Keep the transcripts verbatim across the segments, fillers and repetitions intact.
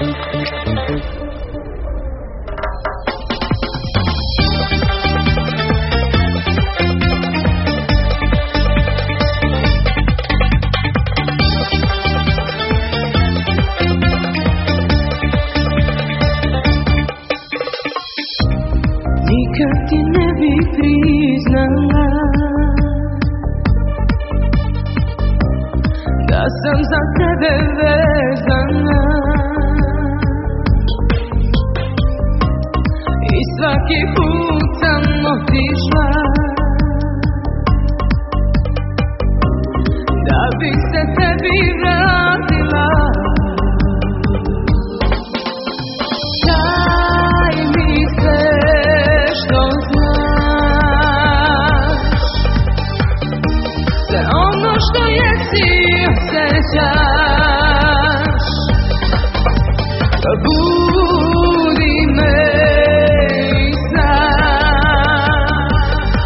Nikad ti ne bi priznala da sam za tebe vezana i svaki put sam otišla da bih se tebi vratila. Daj mi sve što znaš, sve ono što jesi osjećaš, budi me i znaš,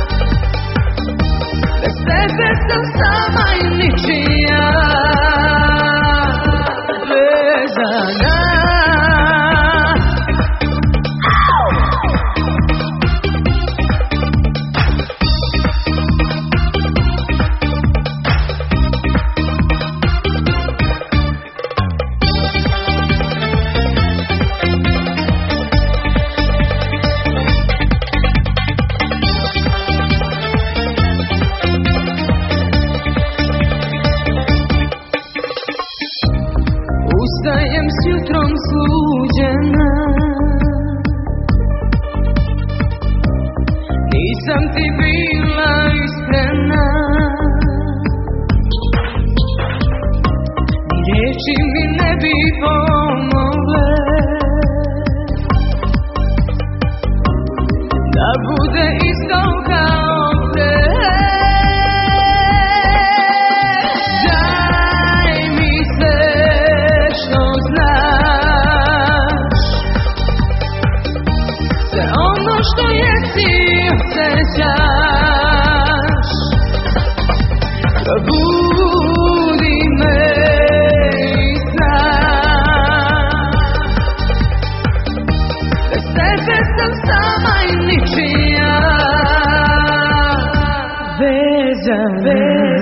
bez tebe sam sama i ničija vezana. Ustajem s jutrom sluđena, nisam ti bila iskrena, ni riječi mi ne bi pomogle da bude isto kao te. Što jesi osjećaš, budi me i znaš, bez tebe sam sama i ničija vezana.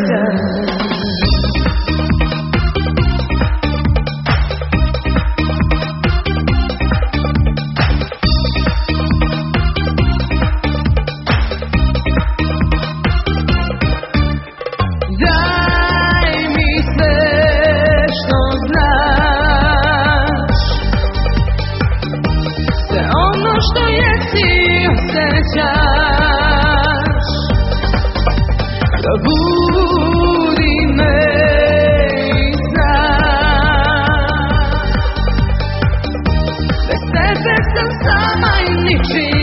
Što jesi osjećaš, budi me i znaš, bez tebe sam sama i ničija.